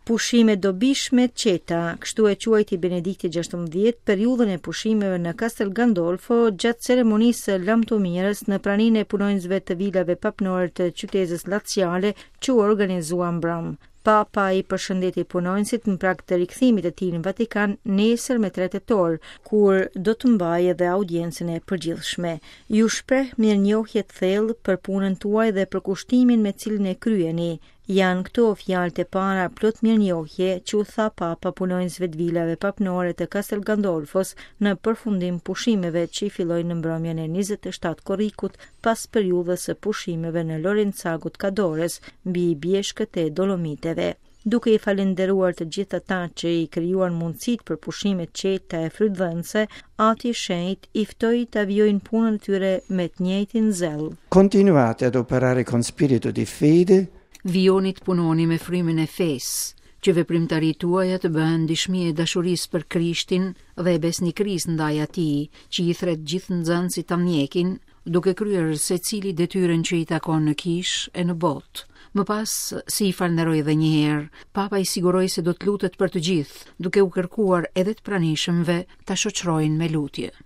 Pushime dobishme qeta, kështu e quajti Benedikti XVI periudhën e pushimeve në Castel Gandolfo gjatë ceremonisë së lamtomirës në praninë e punonjësve të vilave papnore të qytetit laciale që u organizua mbrëm. Papa i përshëndeti punonjësit në prag të rikthimit të tij në Vatikan nesër me 3 tetor, kur do të mbajë edhe audiencën e përgjithshme. Ju shpreh mirënjohje të thellë për punën tuaj dhe për kushtimin me cilin e kryeni. Janë këto fjalët e para plot mirënjohje që u tha Papa punonjësve të vilave papnore të Castel Gandolfos në përfundim pushimeve që i fillojnë në mbrëmjen e 27 korrikut pas periudhës së pushimeve në Lorenzagut Cadores mbi bjeshkët e Dolomiteve. Duke i falenderuar të gjithë ata që i krijuan mundësitë për pushime qeta e frytëdhënëse, Ati i Shenjtë i ftoi të avijojnë punën e tyre me të njëjtin zell. Continuate ad operare con spirito di fede. Vijoni të punoni me frymën e fesë, që veprimtaritë tuaja të bëhen dishmie e dashurisë për Krishtin dhe besnikërisë ndaj Atij, që i thret gjithë nxënësit ta ndjekin, duke kryer secili detyrën që i takon në kishë e në botë. Më pas, si i falënderoi edhe një herë, Papa i siguroi se do të lutet për të gjithë, duke u kërkuar edhe të pranishëmve ta shoqërojnë me lutje.